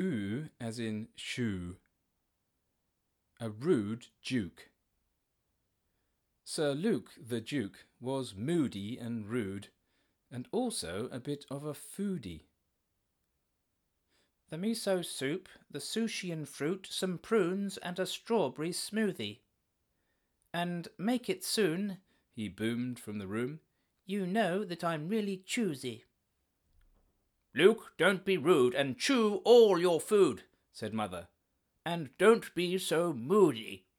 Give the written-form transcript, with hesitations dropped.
oo as in shoe. A rude duke. Sir Luke the Duke was moody and rude, and also a bit of a foodie. The miso soup, the sushi and fruit, some prunes and a strawberry smoothie. And make it soon, he boomed from the room. You know that I'm really choosy. Luke, don't be rude and chew all your food, said Mother. And don't be so moody.